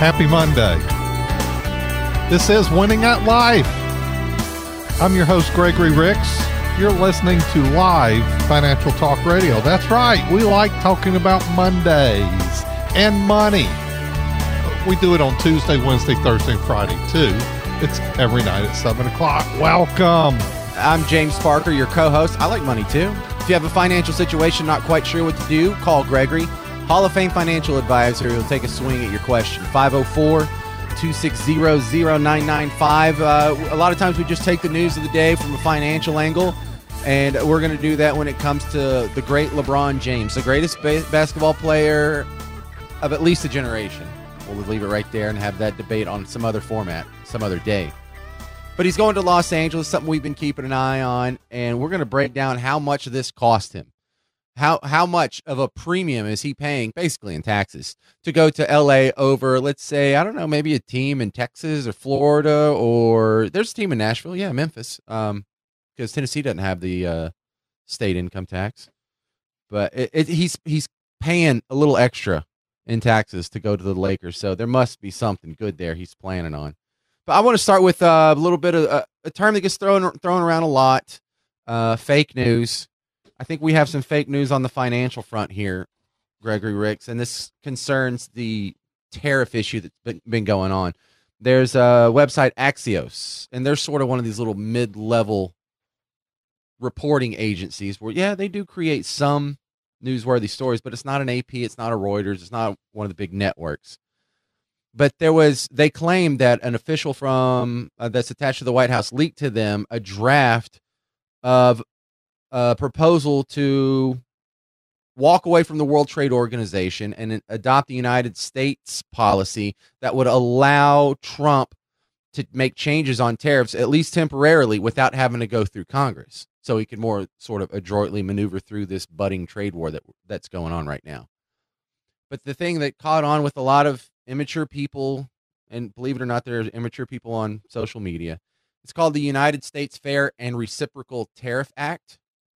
Happy Monday. This is Winning at Life. I'm your host, Gregory Ricks. You're listening to Live Financial Talk Radio. That's right. We like talking about Mondays and money. We do it on Tuesday, Wednesday, Thursday, and Friday, too. It's every night at 7 o'clock. Welcome. I'm James Parker, your co-host. I like money, too. If you have a financial situation, not quite sure what to do, call Gregory, Hall of Fame financial advisor. He'll take a swing at your question. 504-260-0995. A lot of times we just take the news of the day from a financial angle, and we're going to do that when it comes to the great LeBron James, the greatest basketball player of at least a generation. We'll leave it right there and have that debate on some other format, some other day. But he's going to Los Angeles, something we've been keeping an eye on, and we're going to break down how much this cost him. How much of a premium is he paying, basically in taxes, to go to L.A. over, let's say, I don't know, maybe a team in Texas or Florida, or there's a team in Nashville, Memphis, because Tennessee doesn't have the state income tax. But he's paying a little extra in taxes to go to the Lakers, so there must be something good there he's planning on. But I want to start with a little bit of a term that gets thrown around a lot, fake news. I think we have some fake news on the financial front here, Gregory Ricks, and this concerns the tariff issue that's been going on. There's a website, Axios, and they're sort of one of these little mid-level reporting agencies where, they do create some newsworthy stories, but it's not an AP, it's not a Reuters, it's not one of the big networks. But they claimed that an official from that's attached to the White House leaked to them a draft of a proposal to walk away from the World Trade Organization and adopt the United States policy that would allow Trump to make changes on tariffs, at least temporarily, without having to go through Congress. So he could more sort of adroitly maneuver through this budding trade war that's going on right now. But the thing that caught on with a lot of immature people, and believe it or not, there are immature people on social media, it's called the United States Fair and Reciprocal Tariff Act.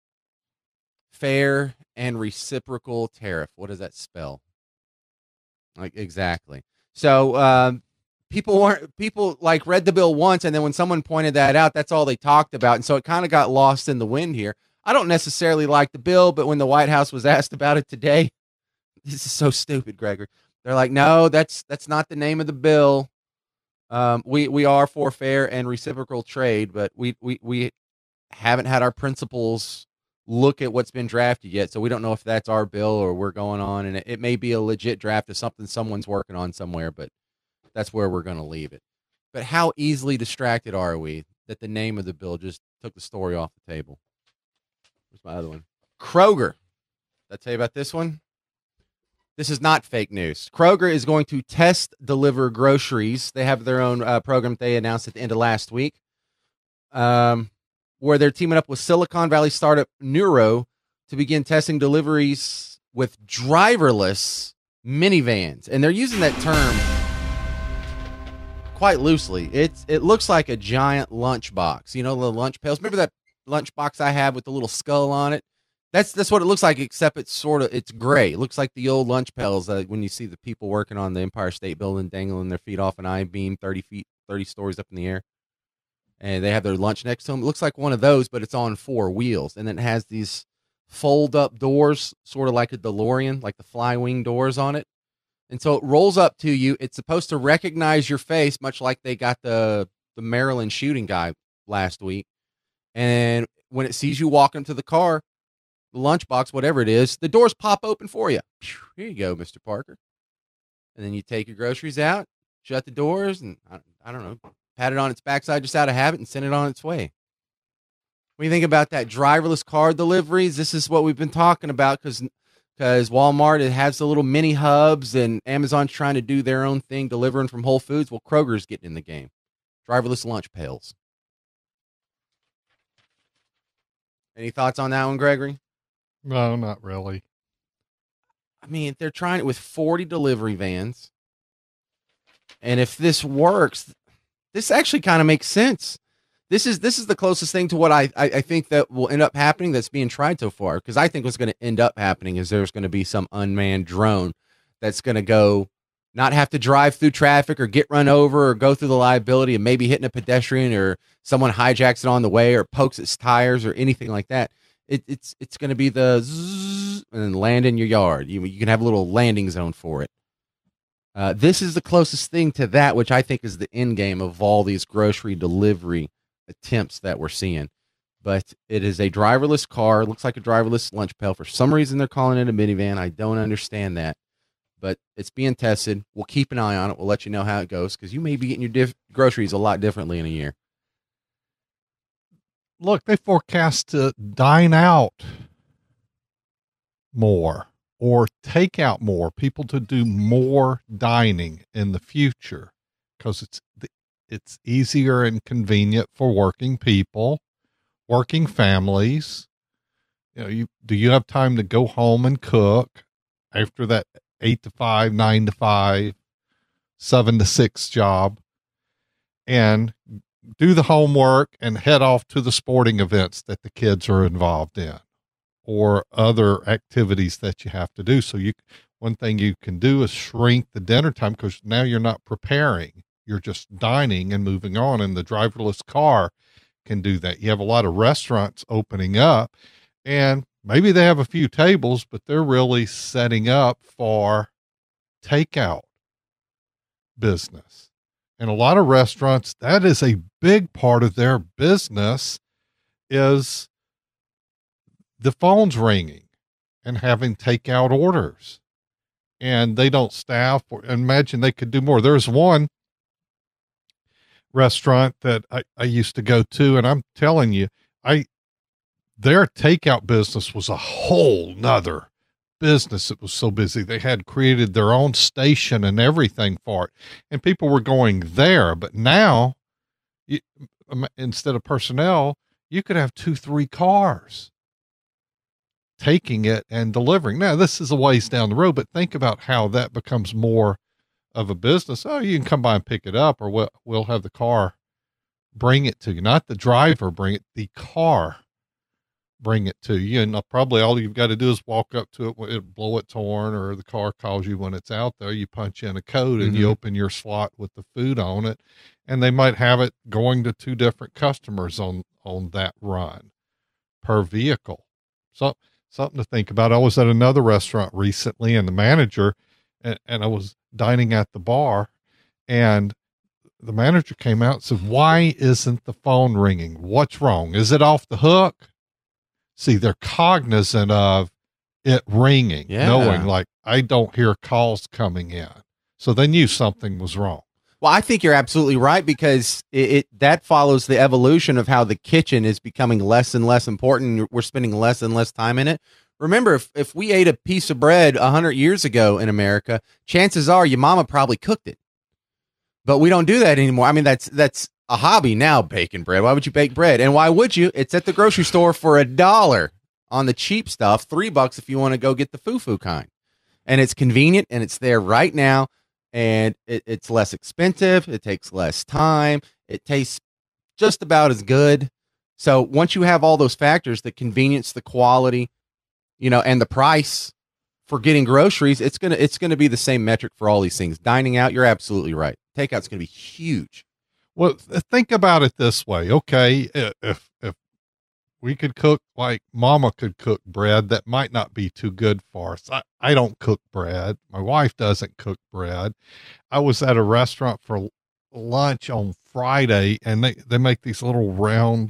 Fair and Reciprocal Tariff. What does that spell? Exactly. So people read the bill once, and then when someone pointed that out, that's all they talked about. And so it kind of got lost in the wind here. I don't necessarily like the bill, but when the White House was asked about it today, this is so stupid, Gregory. They're like, no, that's not the name of the bill. We are for fair and reciprocal trade, but we haven't had our principals look at what's been drafted yet, so we don't know if that's our bill or we're going on, and it may be a legit draft of something someone's working on somewhere, but that's where we're going to leave it. But how easily distracted are we that the name of the bill just took the story off the table? Where's my other one? Kroger. Did I tell you about this one? This is not fake news. Kroger is going to deliver groceries. They have their own program that they announced at the end of last week, where they're teaming up with Silicon Valley startup Nuro to begin testing deliveries with driverless minivans. And they're using that term quite loosely. It looks like a giant lunchbox. You know, the lunch pails. Remember that lunchbox I have with the little skull on it? That's what it looks like, except it's gray. It looks like the old lunch pails when you see the people working on the Empire State Building dangling their feet off an I-beam 30 stories up in the air. And they have their lunch next to them. It looks like one of those, but it's on 4 wheels. And then it has these fold-up doors, sort of like a DeLorean, like the fly-wing doors on it. And so it rolls up to you. It's supposed to recognize your face, much like they got the Maryland shooting guy last week. And when it sees you walking to the car, the lunchbox, whatever it is, the doors pop open for you. Here you go, Mr. Parker. And then you take your groceries out, shut the doors, and I don't know, pat it on its backside just out of habit and send it on its way. When you think about that driverless car deliveries, this is what we've been talking about because Walmart, it has the little mini hubs, and Amazon's trying to do their own thing, delivering from Whole Foods. Well, Kroger's getting in the game. Driverless lunch pails. Any thoughts on that one, Gregory? No, not really. I mean, they're trying it with 40 delivery vans. And if this works, this actually kind of makes sense. This is the closest thing to what I think that will end up happening that's being tried so far. Because I think what's going to end up happening is there's going to be some unmanned drone that's going to go not have to drive through traffic or get run over or go through the liability of maybe hitting a pedestrian or someone hijacks it on the way or pokes its tires or anything like that. It's going to be the zzz and then land in your yard. You can have a little landing zone for it. This is the closest thing to that, which I think is the end game of all these grocery delivery attempts that we're seeing. But it is a driverless car. It looks like a driverless lunch pail. For some reason, they're calling it a minivan. I don't understand that. But it's being tested. We'll keep an eye on it. We'll let you know how it goes because you may be getting your groceries a lot differently in a year. Look, they forecast to dine out more or take out more, people to do more dining in the future because it's easier and convenient for working people, working families. Do you have time to go home and cook after that 8 to 5, 9 to 5, 7 to 6 job, and do the homework and head off to the sporting events that the kids are involved in or other activities that you have to do. So one thing you can do is shrink the dinner time because now you're not preparing. You're just dining and moving on. And the driverless car can do that. You have a lot of restaurants opening up and maybe they have a few tables, but they're really setting up for takeout business. And a lot of restaurants, that is a big part of their business is the phone's ringing and having takeout orders. And they don't staff or imagine they could do more. There's one restaurant that I used to go to, and I'm telling you, their takeout business was a whole nother business. It was so busy. They had created their own station and everything for it, and people were going there. But now, instead of personnel, you could have 2-3 cars taking it and delivering. Now, this is a ways down the road, but think about how that becomes more of a business. Oh, you can come by and pick it up, or we'll have the car bring it to you. Not the driver bring it, the car bring it to you. And probably all you've got to do is walk up to it, blow its horn, or the car calls you when it's out there. You punch in a code and you open your slot with the food on it. And they might have it going to 2 different customers on that run per vehicle. So something to think about. I was at another restaurant recently and the manager, and I was dining at the bar, and the manager came out and said, "Why isn't the phone ringing? What's wrong? Is it off the hook?" See, they're cognizant of it ringing, knowing like I don't hear calls coming in. So they knew something was wrong. Well, I think you're absolutely right because that follows the evolution of how the kitchen is becoming less and less important. We're spending less and less time in it. Remember, if we ate a piece of bread 100 years ago in America, chances are your mama probably cooked it. But we don't do that anymore. I mean, that's a hobby now, baking bread. Why would you bake bread? And why would you? It's at the grocery store for $1 on the cheap stuff, $3 if you want to go get the foo-foo kind. And it's convenient, and it's there right now, and it's less expensive. It takes less time. It tastes just about as good. So once you have all those factors, the convenience, the quality, and the price for getting groceries, it's gonna be the same metric for all these things. Dining out, you're absolutely right. Takeout's gonna be huge. Well, think about it this way. Okay, if we could cook like mama could cook bread, that might not be too good for us. I don't cook bread. My wife doesn't cook bread. I was at a restaurant for lunch on Friday, and they make these little round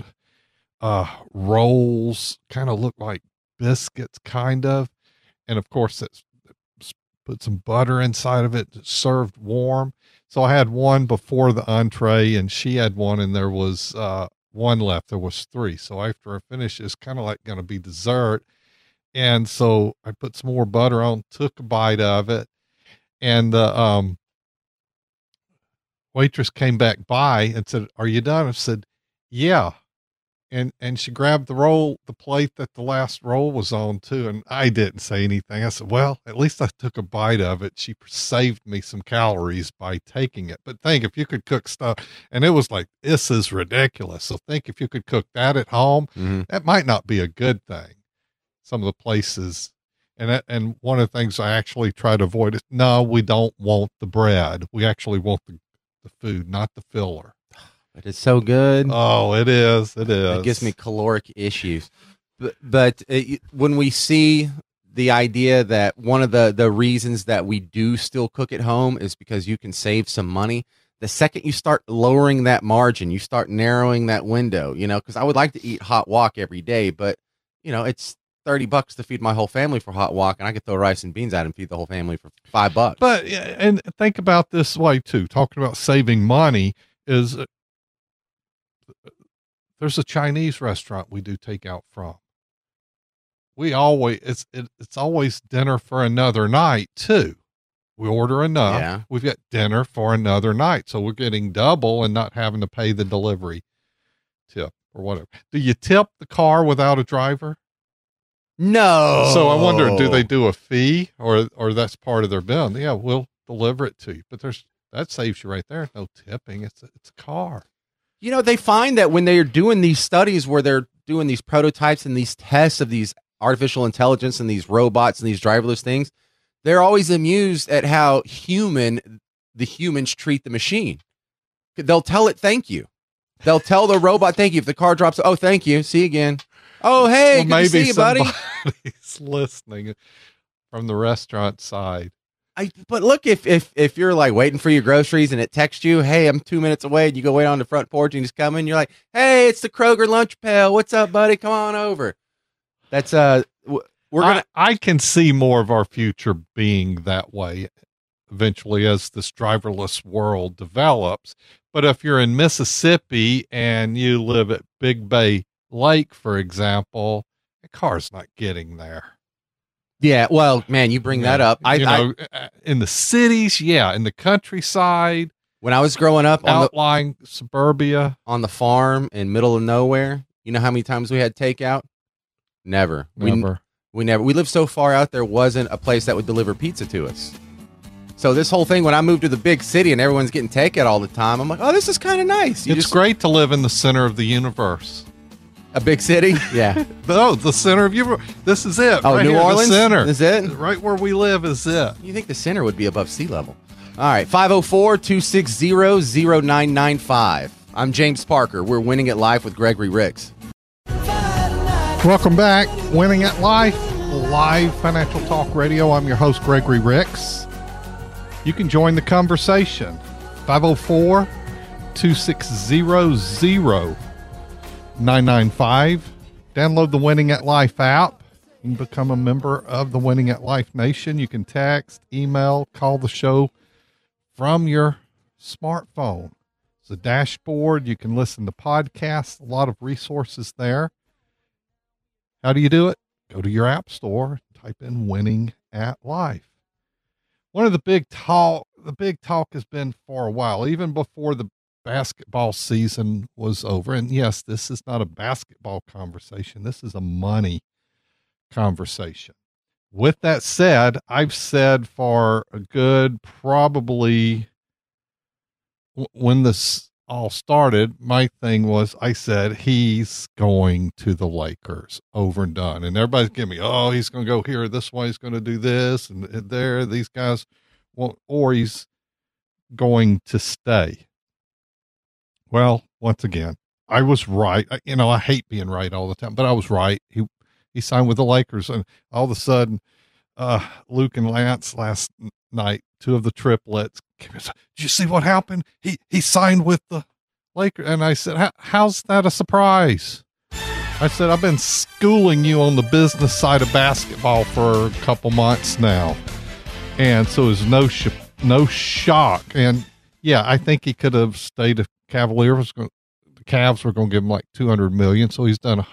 rolls, kind of look like biscuits, kind of. And of course, it's put some butter inside of it, served warm. So I had one before the entree, and she had one, and there was one left. There was 3. So after I finished, it's kind of like going to be dessert. And so I put some more butter on, took a bite of it, and the waitress came back by and said, "Are you done?" I said, "Yeah." And she grabbed the plate that the last roll was on too. And I didn't say anything. I said, "Well, at least I took a bite of it. She saved me some calories by taking it." But think if you could cook stuff, and it was like, this is ridiculous. So think if you could cook that at home, that might not be a good thing. Some of the places, And one of the things I actually try to avoid is, no, we don't want the bread. We actually want the food, not the filler. But it's so good. Oh, it is. It is. It gives me caloric issues. But when we see the idea that one of the reasons that we do still cook at home is because you can save some money, the second you start lowering that margin, you start narrowing that window, because I would like to eat hot wok every day, but it's $30 to feed my whole family for hot wok, and I could throw rice and beans out and feed the whole family for $5. But, and think about this way too, talking about saving money is there's a Chinese restaurant we do take out from. We always, it's always dinner for another night too. We order enough. Yeah. We've got dinner for another night. So we're getting double and not having to pay the delivery tip or whatever. Do you tip the car without a driver? No. So I wonder, do they do a fee or that's part of their bill? Yeah, we'll deliver it to you, but that saves you right there. No tipping. It's a car. They find that when they're doing these studies where they're doing these prototypes and these tests of these artificial intelligence and these robots and these driverless things, they're always amused at how the humans treat the machine. They'll tell it, thank you. They'll tell the robot, thank you. If the car drops, oh, thank you. See you again. Oh, hey, good to see you, buddy. Somebody's listening from the restaurant side. But look, if you're like waiting for your groceries and it texts you, hey, I'm 2 minutes away, and you go wait on the front porch and he's coming, you're like, hey, it's the Kroger lunch pail. What's up, buddy? Come on over. That's I can see more of our future being that way eventually as this driverless world develops. But if you're in Mississippi and you live at Big Bay Lake, for example, the car's not getting there. Yeah, well, man, you bring that up. In the cities, in the countryside. When I was growing up, outlying suburbia, on the farm in middle of nowhere, you know how many times we had takeout? Never. We never. We lived so far out, there wasn't a place that would deliver pizza to us. So this whole thing, when I moved to the big city and everyone's getting takeout all the time, I'm like, oh, this is kind of nice. It's great to live in the center of the universe. A big city? Yeah. The center of you. This is it. Oh, right New Orleans? The center. Is it? Right where we live is it. You think the center would be above sea level? All right. 504-260-0995. I'm James Parker. We're Winning at Life with Gregory Ricks. Welcome back. Winning at Life, live financial talk radio. I'm your host, Gregory Ricks. You can join the conversation. 504-260-0995. Download the Winning at Life app. You can become a member of the Winning at Life Nation. You can text, email, call the show from your smartphone. It's a dashboard. You can listen to podcasts, a lot of resources there. How do you do it? Go to your app store, type in Winning at Life. One of the big talk has been for a while, even before the basketball season was over. And yes, this is not a basketball conversation. This is a money conversation. With that said, I've said for a good, probably when this all started, my thing was, I said, he's going to the Lakers, over and done. And everybody's giving me, oh, he's going to go here this way. He's going to do this and there. These guys won't, or he's going to stay. Well, once again, I was right. I hate being right all the time, but I was right. He signed with the Lakers, and all of a sudden, Luke and Lance last night, two of the triplets, did you see what happened? He signed with the Lakers. And I said, how's that a surprise? I said, I've been schooling you on the business side of basketball for a couple months now. And so it was no shock. And yeah, I think he could have stayed if Cavaliers. The Cavs were going to give him like $200 million. So he's done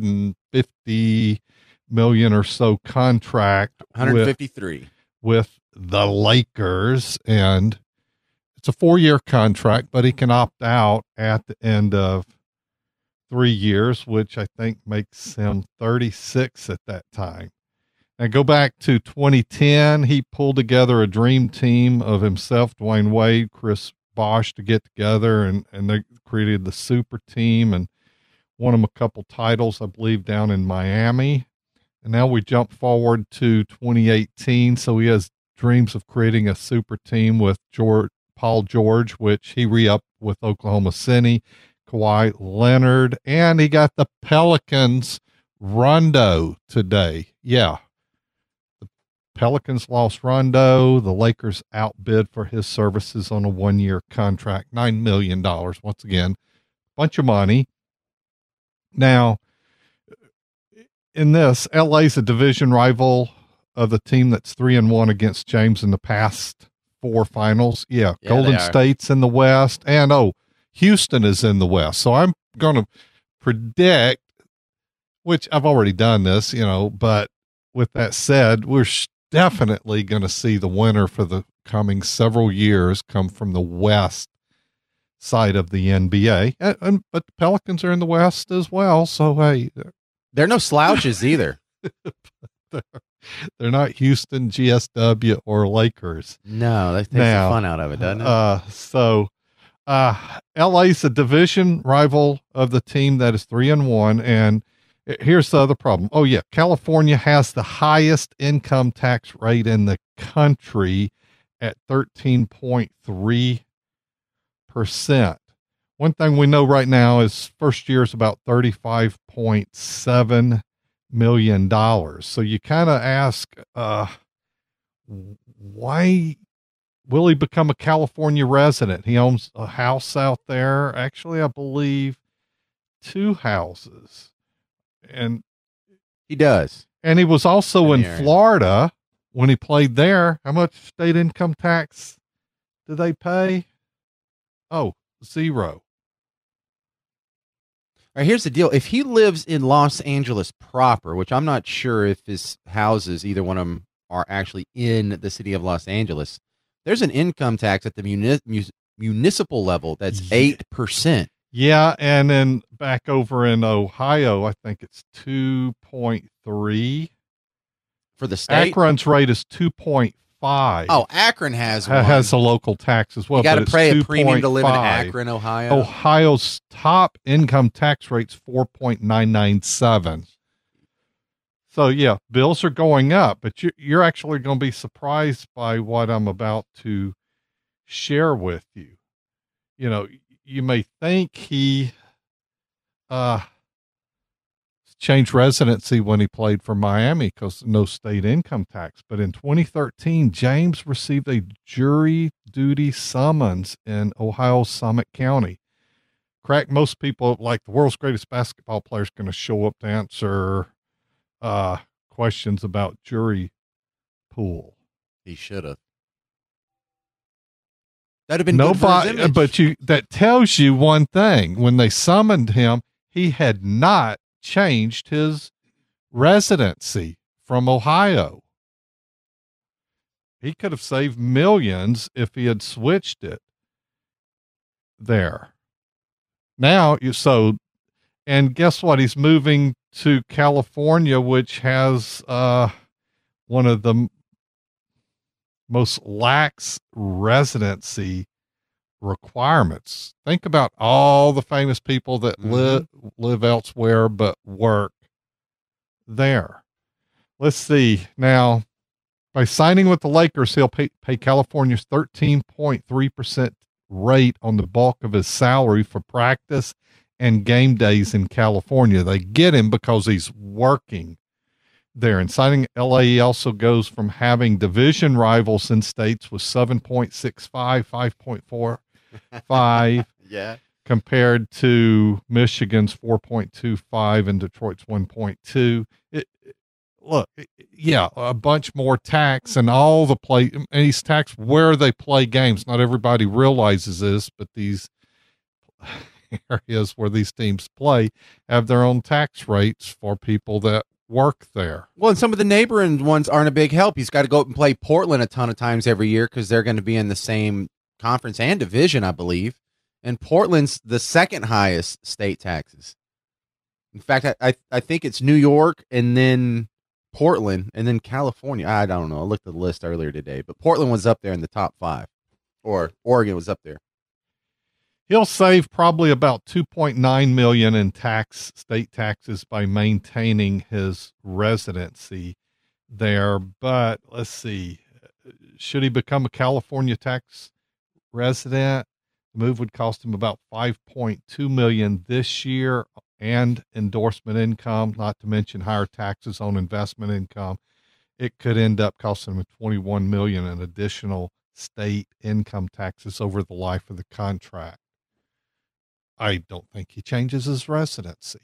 $150 million or so contract. 153 with the Lakers, and it's a 4-year contract, but he can opt out at the end of 3 years, which I think makes him 36 at that time. Now go back to 2010. He pulled together a dream team of himself, Dwayne Wade, Chris Bosh, to get together, and they created the super team and won him a couple titles, I believe, down in Miami. And now we jump forward to 2018. So he has dreams of creating a super team with Paul George, which he re-upped with Oklahoma City, Kawhi Leonard, and he got the Pelicans Rondo today. Yeah. The Pelicans lost Rondo. The Lakers outbid for his services on a 1-year contract, $9 million. Once again, bunch of money. Now, in this, LA's a division rival of the team that's 3-1 against James in the past 4 finals. Yeah, Golden State's in the West, and Houston is in the West. So I'm going to predict, which I've already done this, but with that said, we're definitely going to see the winner for the coming several years come from the West side of the NBA. But the Pelicans are in the West as well. So, hey, they're no slouches either. They're not Houston, GSW, or Lakers. No, that takes the fun out of it, doesn't it? LA's a division rival of the team that is 3-1. And here's the other problem. Oh, yeah. California has the highest income tax rate in the country at 13.3%. One thing we know right now is first year is about $35.7 million. So you kind of ask, why will he become a California resident? He owns a house out there. Actually, I believe 2 houses. And he does. And he was also in Florida when he played there. How much state income tax do they pay? Oh, 0. All right, here's the deal. If he lives in Los Angeles proper, which I'm not sure if his houses, either one of them, are actually in the city of Los Angeles, there's an income tax at the municipal level that's 8%. Yeah, and then back over in Ohio, I think it's 2.3. For the state? Akron's rate is 2.5. Oh, Akron has a local tax as well. You got to pay a premium to live in Akron, Ohio. Ohio's top income tax rate's 4.997. So yeah, bills are going up, but you're actually going to be surprised by what I'm about to share with you. You may think he changed residency when he played for Miami because no state income tax. But in 2013, James received a jury duty summons in Ohio's Summit County. Crack, most people, like the world's greatest basketball player, is going to show up to answer questions about jury pool. He should have. That'd have been nobody, but that tells you one thing. When they summoned him, he had not changed his residency from Ohio. He could have saved millions if he had switched it there. Now, and guess what? He's moving to California, which has one of the most lax residency requirements. Think about all the famous people that live elsewhere but work there. Let's see. Now, by signing with the Lakers, he'll pay California's 13.3% rate on the bulk of his salary for practice and game days in California. They get him because he's working there. And signing LA also goes from having division rivals in states with 7.65, 5.45, yeah, compared to Michigan's 4.25 and Detroit's 1.2. Look, yeah, a bunch more tax, and all the and he's taxed where they play games. Not everybody realizes this, but these areas where these teams play have their own tax rates for people that work there. Well, and some of the neighboring ones aren't a big help. He's got to go up and play Portland a ton of times every year because they're going to be in the same conference and division, I believe. And Portland's the second highest state taxes. In fact, I think it's New York and then Portland and then California. I don't know. I looked at the list earlier today, but Portland was up there in the top 5, or Oregon was up there. He'll save probably about $2.9 million in state taxes by maintaining his residency there. But let's see, should he become a California tax resident, the move would cost him about $5.2 million this year, and endorsement income, not to mention higher taxes on investment income. It could end up costing him $21 million in additional state income taxes over the life of the contract. I don't think he changes his residency.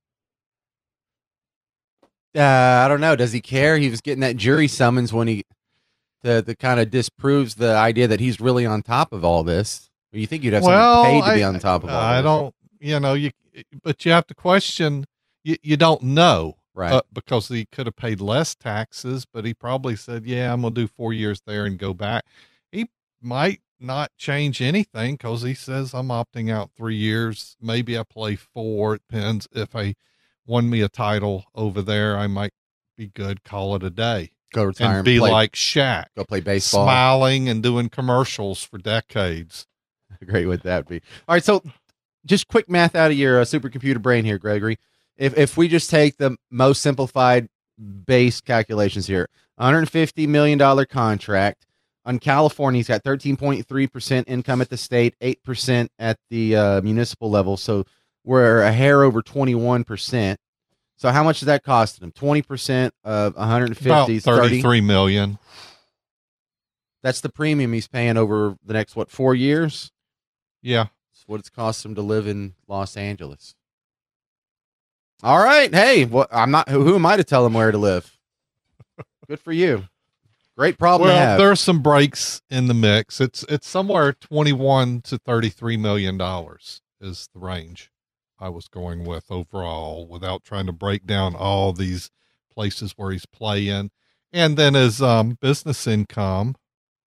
I don't know. Does he care? He was getting that jury summons when he the kind of disproves the idea that he's really on top of all this. Or you think you'd have someone paid to be on top of all this? I don't, but you have to question, you don't know. Right. Because he could have paid less taxes, but he probably said, yeah, I'm going to do 4 years there and go back. He might not change anything because he says, I'm opting out 3 years. Maybe I play 4. It depends. If I won me a title over there, I might be good. Call it a day. Go retire and be like Shaq. Go play baseball. Smiling and doing commercials for decades. How great would that be? All right, so just quick math out of your supercomputer brain here, Gregory. If we just take the most simplified base calculations here, $150 million contract. On California, he's got 13.3% income at the state, 8% at the municipal level. So we're a hair over 21%. So how much is that costing him? 20% of 150 about $33 million. That's the premium he's paying over the next, 4 years? Yeah. That's what it's cost him to live in Los Angeles. All right. Hey, who am I to tell him where to live? Good for you. Great problem to have. There's some breaks in the mix. It's somewhere $21 to $33 million is the range I was going with overall, without trying to break down all these places where he's playing. And then his business income,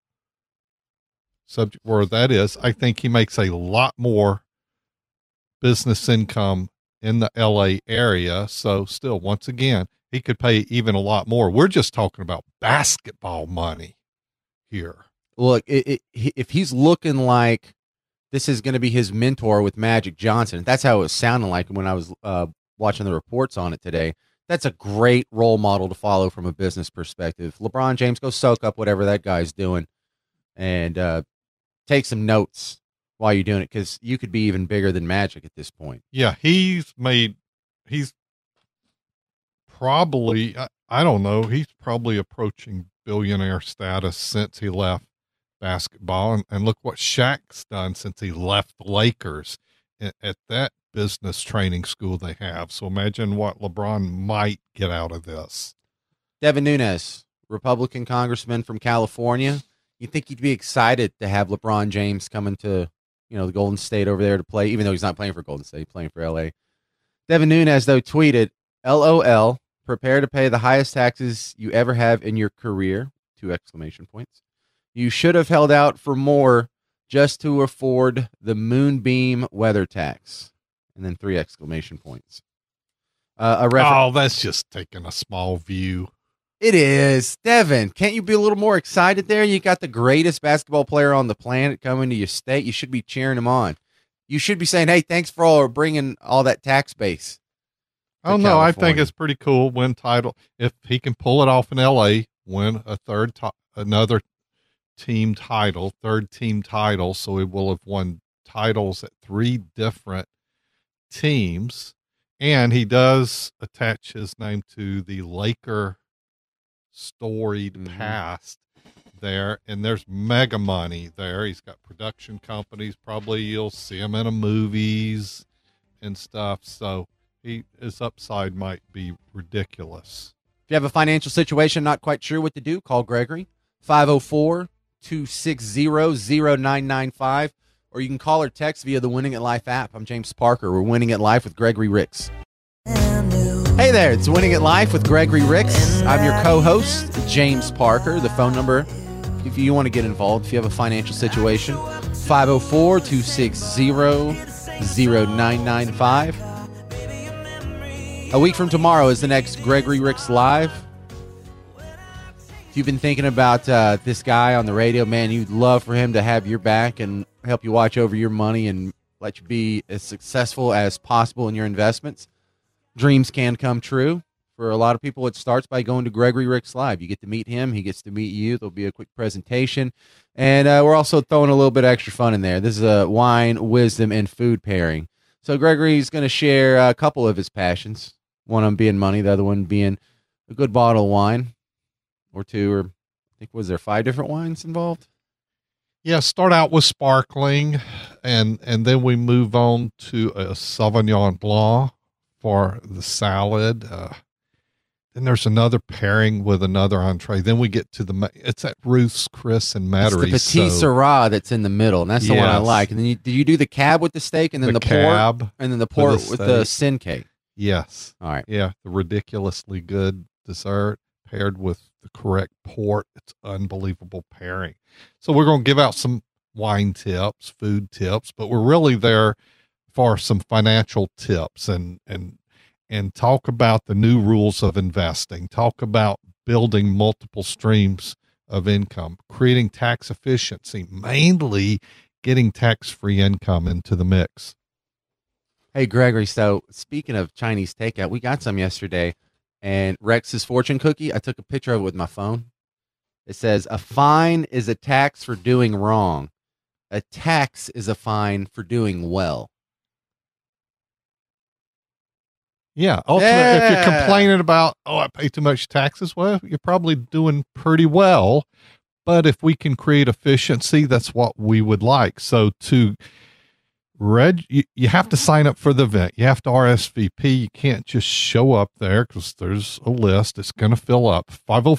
subject where that is, I think he makes a lot more business income in the LA area. So still, once again, he could pay even a lot more. We're just talking about basketball money here. Look, if he's looking like this is going to be his mentor with Magic Johnson, that's how it was sounding like when I was watching the reports on it today. That's a great role model to follow from a business perspective. LeBron James, go soak up whatever that guy's doing and take some notes while you're doing it, because you could be even bigger than Magic at this point. Yeah, he's probably, I don't know, he's probably approaching billionaire status since he left basketball. And look what Shaq's done since he left the Lakers at that business training school they have. So imagine what LeBron might get out of this. Devin Nunes, Republican congressman from California. You think he'd be excited to have LeBron James coming to, the Golden State over there to play, even though he's not playing for Golden State, he's playing for LA. Devin Nunes, though, tweeted, LOL, prepare to pay the highest taxes you ever have in your career, 2 exclamation points. You should have held out for more just to afford the Moonbeam weather tax. And then 3 exclamation points. That's just taking a small view. It is. Devin, can't you be a little more excited there? You got the greatest basketball player on the planet coming to your state. You should be cheering him on. You should be saying, hey, thanks for bringing all that tax base. Oh, no, I think it's pretty cool. Win title. If he can pull it off in LA, win another team title, third team title. So he will have won titles at 3 different teams. And he does attach his name to the Laker storied past there. And there's mega money there. He's got production companies. Probably you'll see him in movies and stuff. So his upside might be ridiculous. If you have a financial situation, not quite sure what to do, call Gregory, 504-260-0995, or you can call or text via the Winning at Life app. I'm James Parker. We're Winning at Life with Gregory Ricks. Hey there, it's Winning at Life with Gregory Ricks. I'm your co-host, James Parker. The phone number, if you want to get involved, if you have a financial situation, 504-260-0995. A week from tomorrow is the next Gregory Ricks Live. If you've been thinking about this guy on the radio, man, you'd love for him to have your back and help you watch over your money and let you be as successful as possible in your investments. Dreams can come true. For a lot of people, it starts by going to Gregory Ricks Live. You get to meet him. He gets to meet you. There'll be a quick presentation. And we're also throwing a little bit of extra fun in there. This is a wine, wisdom, and food pairing. So Gregory's going to share a couple of his passions. One of them being money, the other one being a good bottle of wine or two, or I think, was there 5 different wines involved? Yeah, start out with sparkling, and then we move on to a Sauvignon Blanc for the salad. Then there's another pairing with another entree. Then we get to it's at Ruth's, Chris, and Mattery. It's the Petit Syrah that's in the middle, and that's the one I like. And then did you do the cab with the steak, and then the cab pork, and then the pork with the Cinque? Yes. All right. Yeah, the ridiculously good dessert paired with the correct port. It's unbelievable pairing. So we're going to give out some wine tips, food tips, but we're really there for some financial tips and talk about the new rules of investing, talk about building multiple streams of income, creating tax efficiency, mainly getting tax-free income into the mix. Hey, Gregory, so speaking of Chinese takeout, we got some yesterday, and Rex's fortune cookie, I took a picture of it with my phone. It says, a fine is a tax for doing wrong. A tax is a fine for doing well. Yeah. Ultimately, if you're complaining about, I pay too much taxes, well, you're probably doing pretty well. But if we can create efficiency, that's what we would like. So you have to sign up for the event. You have to RSVP. You can't just show up there because there's a list. It's going to fill up.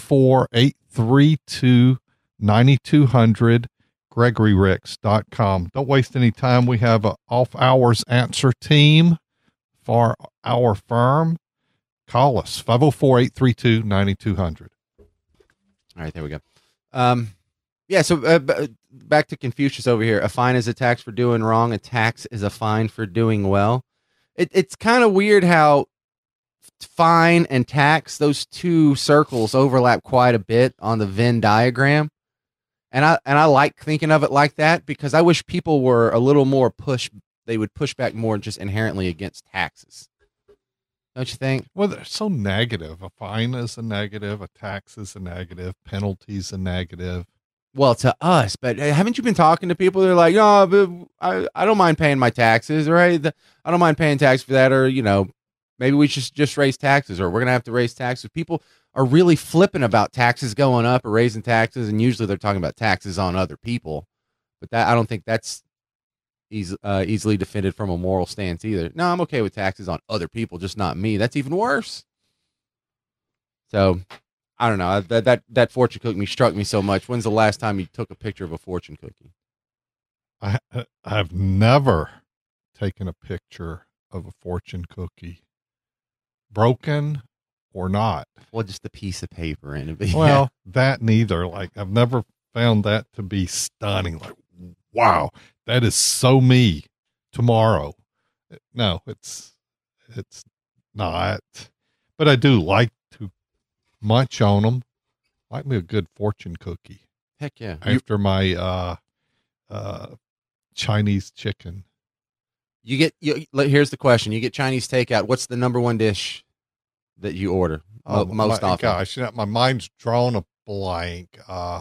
504-832-9200, GregoryRicks.com. Don't waste any time. We have an off-hours answer team for our firm. Call us 504-832-9200. All right, there we go. Yeah, so back to Confucius over here. A fine is a tax for doing wrong. A tax is a fine for doing well. It's kind of weird how fine and tax, those two circles overlap quite a bit on the Venn diagram. And I like thinking of it like that because I wish people were a little more they would push back more just inherently against taxes. Don't you think? Well, they're so negative. A fine is a negative. A tax is a negative. Penalties a negative. Well, to us, but haven't you been talking to people? They're like, no, I don't mind paying my taxes, right? I don't mind paying tax for that, or, maybe we should just raise taxes, or we're going to have to raise taxes. People are really flippant about taxes going up or raising taxes, and usually they're talking about taxes on other people. But I don't think that's easily defended from a moral stance either. No, I'm okay with taxes on other people, just not me. That's even worse. So I don't know. That fortune cookie struck me so much. When's the last time you took a picture of a fortune cookie? I've never taken a picture of a fortune cookie, broken or not. Well, just a piece of paper in it. Well, that neither. Like, I've never found that to be stunning. Like, wow, that is so me tomorrow. No, it's not. But I do like to munch on them. Like me a good fortune cookie. Heck yeah. After my Chinese chicken. Here's the question. You get Chinese takeout. What's the number one dish that you order most often? Gosh, my mind's drawn a blank.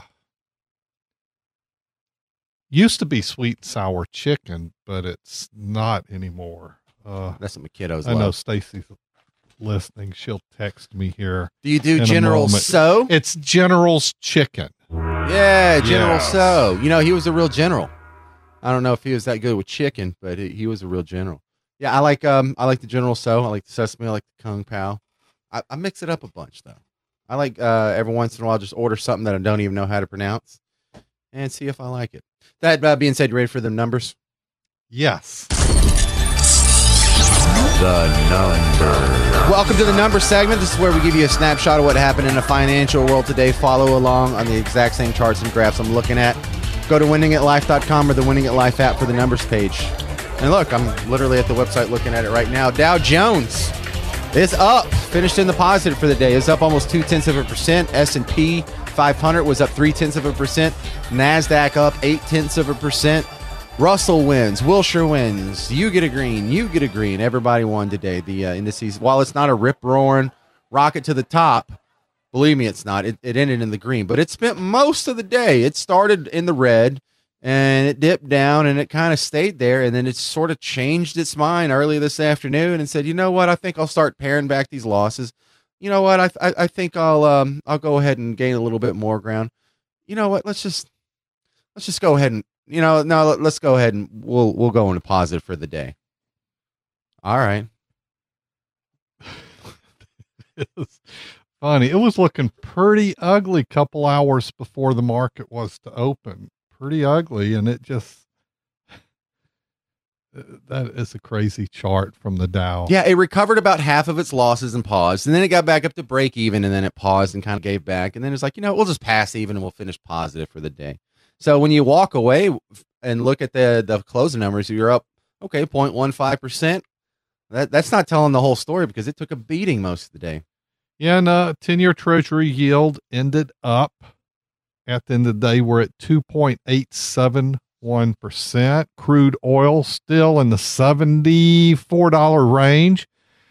Used to be sweet and sour chicken, but it's not anymore. That's what my kiddos love. I know Stacy's listening. She'll text me here. Do you do General So? It's General's chicken. Yeah, General So. He was a real general. I don't know if he was that good with chicken, but he was a real general. Yeah, I like the General So. I like the sesame. I like the Kung Pao. I mix it up a bunch though. I like every once in a while just order something that I don't even know how to pronounce and see if I like it. That being said, you ready for the numbers? Yes. The number. Welcome to the number segment. This is where we give you a snapshot of what happened in the financial world today. Follow along on the exact same charts and graphs I'm looking at. Go to winningatlife.com or the Winning at Life app for the numbers page. And look, I'm literally at the website looking at it right now. Dow Jones is up, finished in the positive for the day. It's up almost 0.2%. S&P 500 was up 0.3%. NASDAQ up 0.8%. Russell wins. Wilshire wins. You get a green. You get a green. Everybody won today. The indices, while it's not a rip-roaring rocket to the top, believe me, it's not. It ended in the green, but it spent most of the day. It started in the red, and it dipped down, and it kind of stayed there, and then it sort of changed its mind early this afternoon and said, you know what, I think I'll start paring back these losses. You know what, I think I'll go ahead and gain a little bit more ground. You know what, let's just go ahead and, let's go ahead and we'll go into positive for the day. All right. It was funny. It was looking pretty ugly a couple hours before the market was to open. Pretty ugly, and it just that is a crazy chart from the Dow. Yeah, it recovered about half of its losses and paused, and then it got back up to break even, and then it paused and kind of gave back, and then it's like, we'll just pass even and we'll finish positive for the day. So when you walk away and look at the closing numbers, you're up 0.15%. That's not telling the whole story because it took a beating most of the day. Yeah, and 10-year Treasury yield ended up at the end of the day. We're at 2.871%. Crude oil still in the $74 range,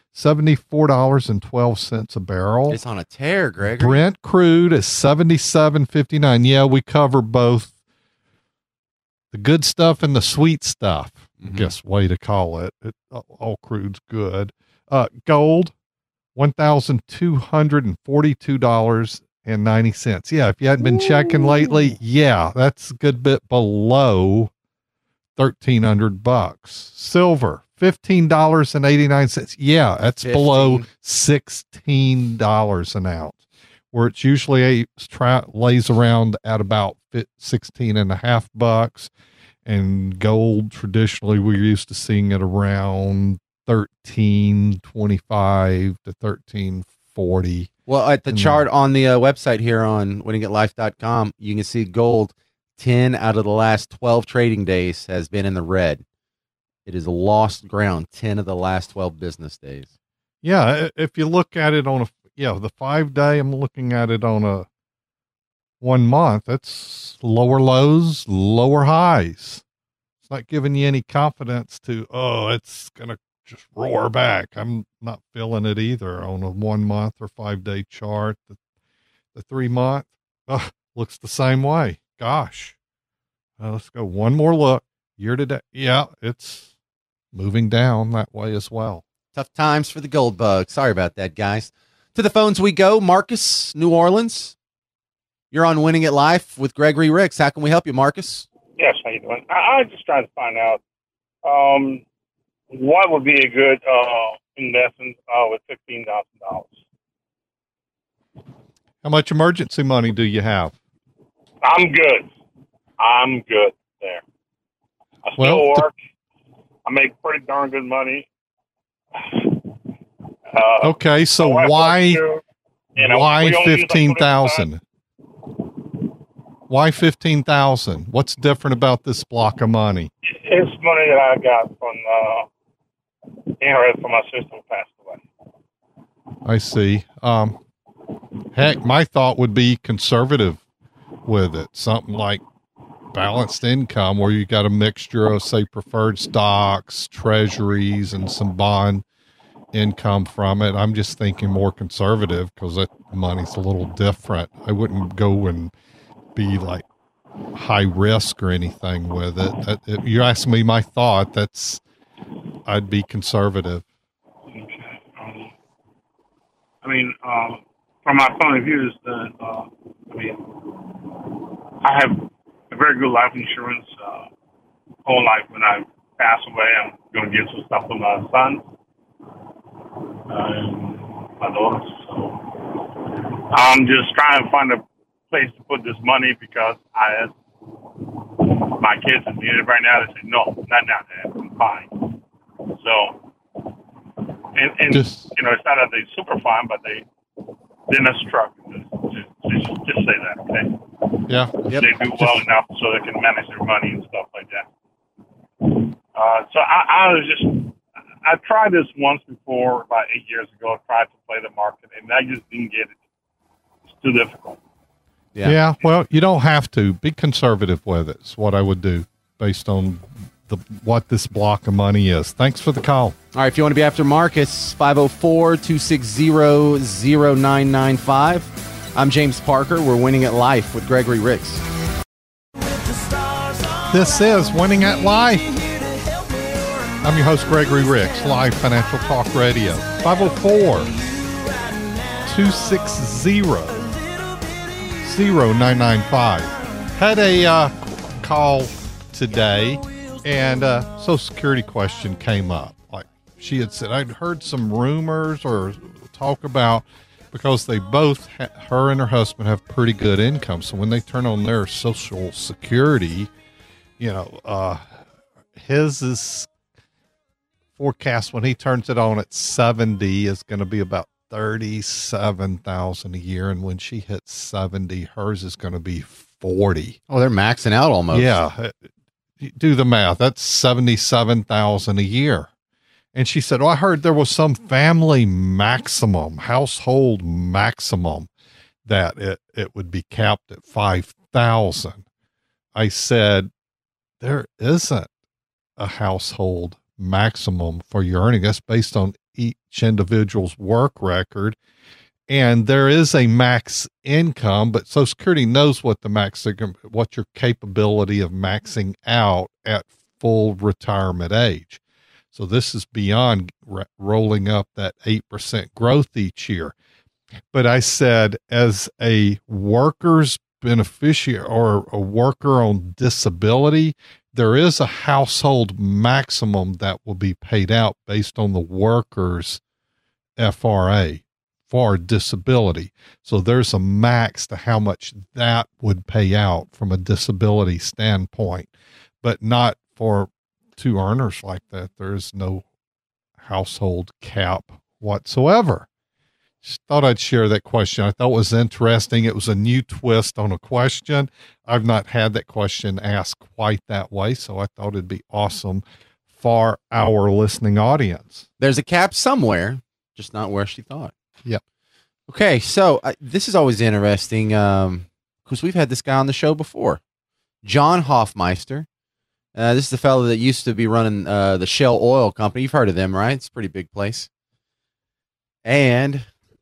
$74.12 a barrel. It's on a tear, Greg. Brent crude is $77.59. Yeah, we cover both the good stuff and the sweet stuff. I guess way to call it. All crude's good. Gold, $1,242.90. Yeah, if you hadn't been checking lately, yeah, that's a good bit below $1,300. Silver, $15.89. Yeah, that's below $16 an ounce, where it's usually lays around at about $16.50. And gold, traditionally, we're used to seeing it around $13.25 to $13.40. Well, at the chart on the website here on winningitlife.com, you can see gold 10 out of the last 12 trading days has been in the red. It has lost ground 10 of the last 12 business days. Yeah, if you look at it on the 5-day, I'm looking at it on a 1 month. That's lower lows, lower highs. It's not giving you any confidence to, it's going to just roar back. I'm not feeling it either on a 1 month or 5-day chart. The 3 month looks the same way. Gosh, let's go one more look. Year to date. Yeah, it's moving down that way as well. Tough times for the gold bug. Sorry about that, guys. To the phones we go. Marcus, New Orleans. You're on Winning at Life with Gregory Ricks. How can we help you, Marcus? Yes, how you doing? I just trying to find out what would be a good investment with $15,000. How much emergency money do you have? I'm good there. I still work. I make pretty darn good money. Okay, so why 15,000? Why 15,000? What's different about this block of money? It's money that I got from inheritance from my sister who passed away. I see. Heck, my thought would be conservative with it. Something like balanced income, where you got a mixture of, say, preferred stocks, treasuries, and some bond income from it. I'm just thinking more conservative because that money's a little different. I wouldn't go and be like high risk or anything with it. If you ask me my thought, I'd be conservative. Okay. From my point of view, is that I have a very good life insurance. Whole life. When I pass away, I'm going to give some stuff to my son and my daughters. So I'm just trying to find a place to put this money because my kids need it right now. They say, no, not now, Dad. I'm fine. So, and it's not that they're super fine, but they're not struggling. Just say that, okay? Yeah. Yep. They do well enough so they can manage their money and stuff like that. So I tried this once before, about 8 years ago. I tried to play the market, and I just didn't get it. It's too difficult. Yeah. Well, you don't have to be conservative with it. Is what I would do. based on what this block of money is. Thanks for the call. All right, if you want to be after Marcus, 504-260-0995. I'm James Parker. We're Winning at Life with Gregory Ricks. This is Winning at Life. I'm your host, Gregory Ricks, Live Financial Talk Radio. 504-260-0995. Had a call today, and Social Security question came up. Like she had said, I'd heard some rumors or talk about, because they both, her and her husband, have pretty good income. So when they turn on their Social Security, his is forecast when he turns it on at 70 is going to be about $37,000 a year, and when she hits 70, hers is going to be 40. Oh, they're maxing out almost. Yeah, do the math. That's 77,000 a year. And she said, "Oh, I heard there was some family maximum, household maximum, that it would be capped at 5,000." I said, there isn't a household maximum for your earning. That's based on each individual's work record. And there is a max income, but Social Security knows what the what your capability of maxing out at full retirement age. So this is beyond rolling up that 8% growth each year. But I said, as a worker's beneficiary or a worker on disability, there is a household maximum that will be paid out based on the worker's FRA for disability. So there's a max to how much that would pay out from a disability standpoint, but not for two earners like that. There's no household cap whatsoever. Just thought I'd share that question. I thought it was interesting. It was a new twist on a question. I've not had that question asked quite that way, so I thought it'd be awesome for our listening audience. There's a cap somewhere, just not where she thought. Yep. Okay, so this is always interesting because we've had this guy on the show before, John Hoffmeister. This is the fellow that used to be running the Shell Oil Company. You've heard of them, right? It's a pretty big place. And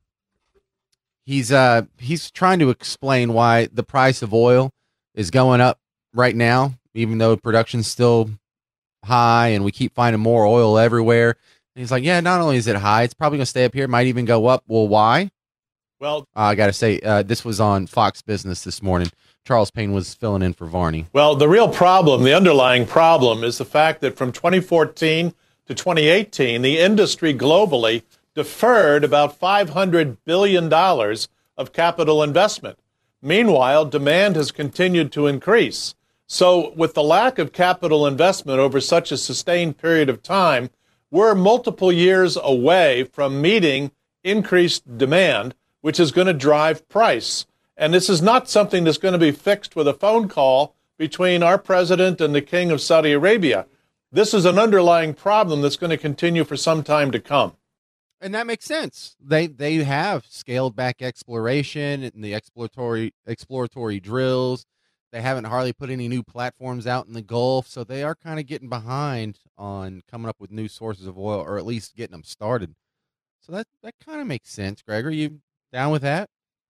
he's trying to explain why the price of oil is going up right now, even though production's still high and we keep finding more oil everywhere. And he's like, yeah, not only is it high, it's probably going to stay up here. It might even go up. Well, why? Well, I got to say, this was on Fox Business this morning. Charles Payne was filling in for Varney. Well, the real problem, the underlying problem, is the fact that from 2014 to 2018, the industry globally deferred about $500 billion of capital investment. Meanwhile, demand has continued to increase. So with the lack of capital investment over such a sustained period of time, we're multiple years away from meeting increased demand, which is going to drive price. And this is not something that's going to be fixed with a phone call between our president and the King of Saudi Arabia. This is an underlying problem that's going to continue for some time to come. And that makes sense. They have scaled back exploration and the exploratory drills. They haven't hardly put any new platforms out in the Gulf, so they are kind of getting behind on coming up with new sources of oil, or at least getting them started. So that kind of makes sense. Greg, are you down with that?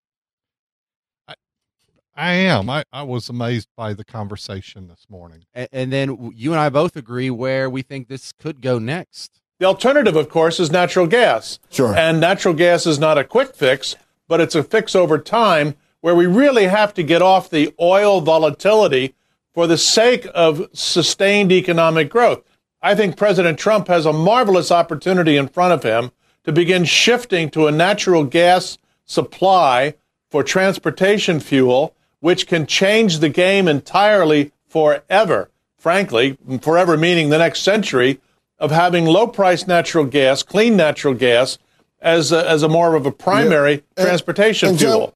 I am. I was amazed by the conversation this morning. And then you and I both agree where we think this could go next. The alternative, of course, is natural gas. Sure. And natural gas is not a quick fix, but it's a fix over time where we really have to get off the oil volatility for the sake of sustained economic growth. I think President Trump has a marvelous opportunity in front of him to begin shifting to a natural gas supply for transportation fuel, which can change the game entirely forever, frankly, forever meaning the next century, of having low-priced natural gas, clean natural gas, as a more of a primary transportation fuel.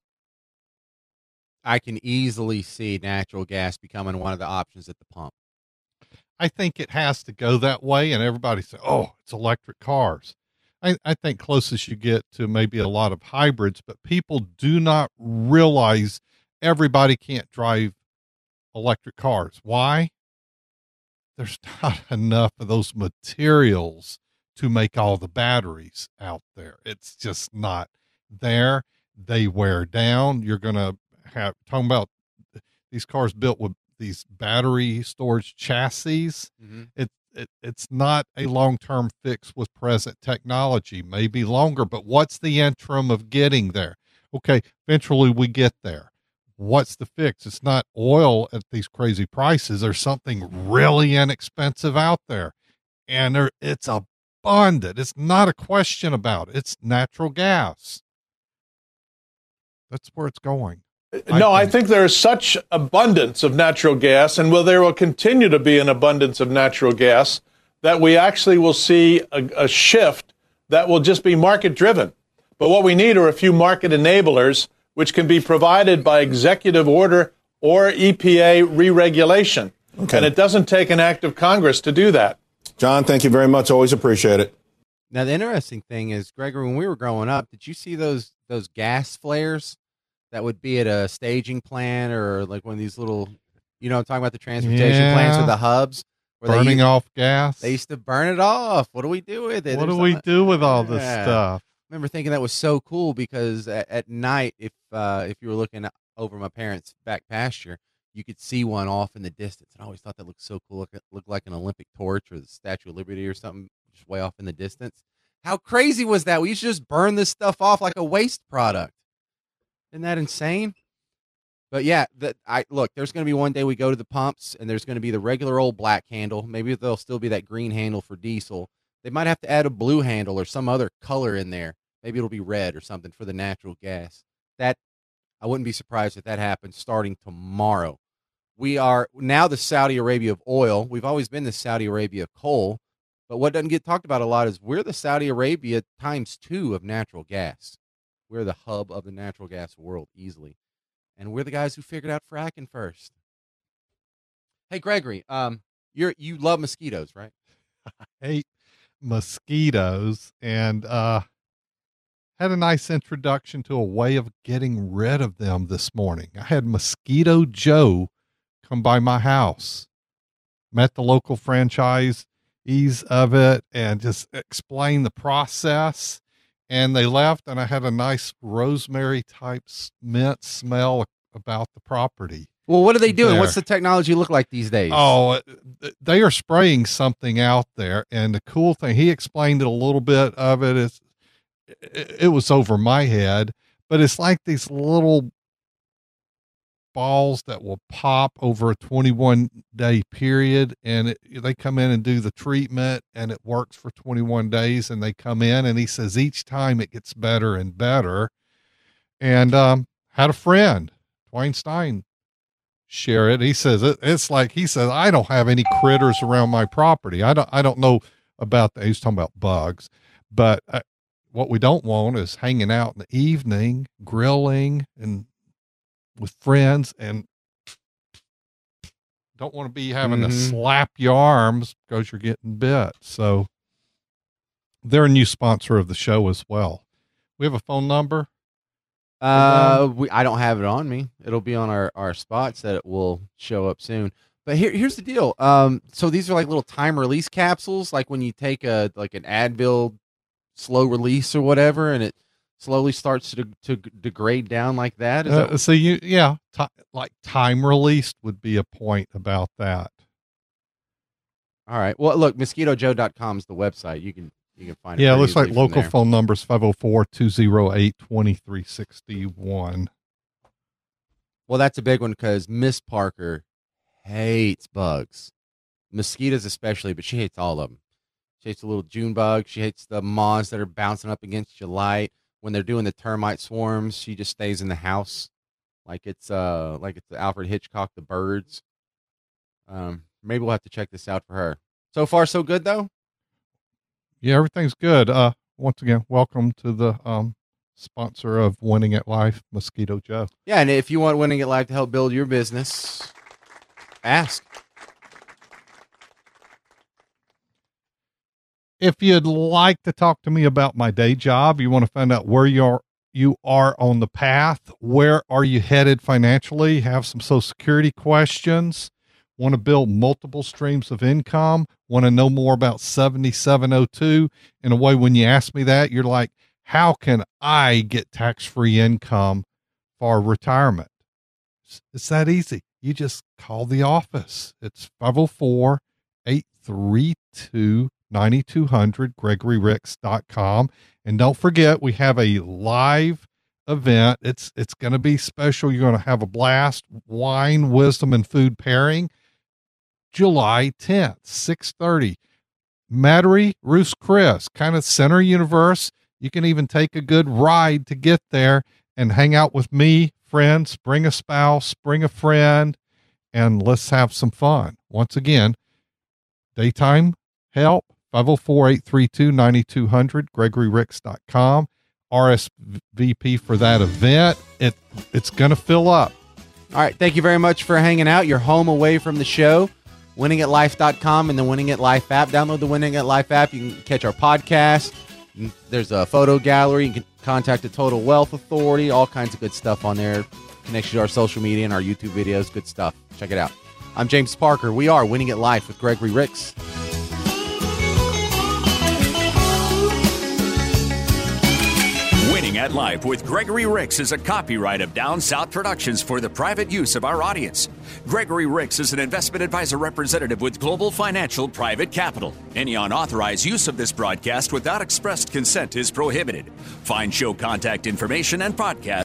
I can easily see natural gas becoming one of the options at the pump. I think it has to go that way, and everybody says, oh, it's electric cars. I think closest you get to maybe a lot of hybrids, but people do not realize everybody can't drive electric cars. Why? there's not enough of those materials to make all the batteries out there. It's just not there. They wear down. You're going to have, talking about these cars built with these battery storage chassis. Mm-hmm. It's not a long-term fix with present technology, maybe longer, but what's the interim of getting there? Okay, eventually we get there. What's the fix? It's not oil at these crazy prices. There's something really inexpensive out there, and it's abundant. It's not a question about it. It's natural gas. That's where it's going. No, I think there is such abundance of natural gas, and there will continue to be an abundance of natural gas, that we actually will see a shift that will just be market-driven. But what we need are a few market enablers, which can be provided by executive order or EPA re-regulation. Okay. And it doesn't take an act of Congress to do that. John, thank you very much. Always appreciate it. Now, the interesting thing is, Gregory, when we were growing up, did you see those gas flares that would be at a staging plant, or like one of these little, I'm talking about the transportation plants with the hubs? Burning off gas. They used to burn it off. What do we do with it? What do we do with all this stuff? I remember thinking that was so cool because at night, if you were looking over my parents' back pasture, you could see one off in the distance. And I always thought that looked so cool. It looked like an Olympic torch or the Statue of Liberty or something, just way off in the distance. How crazy was that? We used to just burn this stuff off like a waste product. Isn't that insane? But yeah, look, there's going to be one day we go to the pumps and there's going to be the regular old black handle. Maybe there'll still be that green handle for diesel. They might have to add a blue handle or some other color in there. Maybe it'll be red or something for the natural gas. That, I wouldn't be surprised if that happens starting tomorrow. We are now the Saudi Arabia of oil. We've always been the Saudi Arabia of coal. But what doesn't get talked about a lot is we're the Saudi Arabia ×2 of natural gas. We're the hub of the natural gas world easily. And we're the guys who figured out fracking first. Hey, Gregory, you love mosquitoes, right? I hate mosquitoes, and had a nice introduction to a way of getting rid of them this morning. I had Mosquito Joe come by my house, met the local franchisees of it, and just explained the process. And they left, and I had a nice rosemary type mint smell about the property. Well, what are they doing? What's the technology look like these days? Oh, they are spraying something out there. And the cool thing, he explained it a little bit of it, is it was over my head, but it's like these little balls that will pop over a 21-day period, and they come in and do the treatment, and it works for 21 days, and they come in, and he says each time it gets better and better. And had a friend, Dwayne Stein, share it. He says it's like, he says, I don't have any critters around my property. I don't know about that. He's talking about bugs, but what we don't want is hanging out in the evening, grilling and with friends, and don't want to be having to slap your arms because you're getting bit. So they're a new sponsor of the show as well. We have a phone number. I don't have it on me. It'll be on our spots that it will show up soon. But here's the deal. So these are like little time release capsules, like when you take an Advil slow release or whatever, and it slowly starts to degrade down like that. Like time released would be a point about that. All right. Well, look, mosquitojoe.com is the website. You can find it. Yeah, it looks like local phone numbers 504-208-2361. Well, that's a big one because Miss Parker hates bugs, mosquitoes especially, but she hates all of them. She hates the little June bug. She hates the moths that are bouncing up against your light. When they're doing the termite swarms, she just stays in the house, like it's the Alfred Hitchcock, The Birds. Maybe we'll have to check this out for her. So far, so good though. Yeah, everything's good. Once again, welcome to the sponsor of Winning at Life, Mosquito Joe. Yeah, and if you want Winning at Life to help build your business, ask. If you'd like to talk to me about my day job, you want to find out where you are on the path, where are you headed financially, have some Social Security questions, Want to build multiple streams of income? Want to know more about 7702? In a way, when you ask me that, you're like, how can I get tax-free income for retirement? It's that easy. You just call the office. It's 504-832-9200, GregoryRicks.com. And don't forget, we have a live event. It's going to be special. You're going to have a blast. Wine, wisdom, and food pairing. July 10th, 6:30. Metairie, Ruth's Chris, kind of center universe. You can even take a good ride to get there and hang out with me, friends, bring a spouse, bring a friend, and let's have some fun. Once again, daytime help, 504-832-9200, GregoryRicks.com. RSVP for that event. It's going to fill up. All right. Thank you very much for hanging out. You're home away from the show. WinningAtLife.com and the Winning at Life app. Download the Winning at Life app. You can catch our podcast. There's a photo gallery. You can contact the Total Wealth Authority. All kinds of good stuff on there. Connection to our social media and our YouTube videos. Good stuff. Check it out. I'm James Parker. We are Winning at Life with Gregory Ricks. Winning at Life with Gregory Ricks is a copyright of Down South Productions for the private use of our audience. Gregory Ricks is an investment advisor representative with Global Financial Private Capital. Any unauthorized use of this broadcast without expressed consent is prohibited. Find show contact information and podcast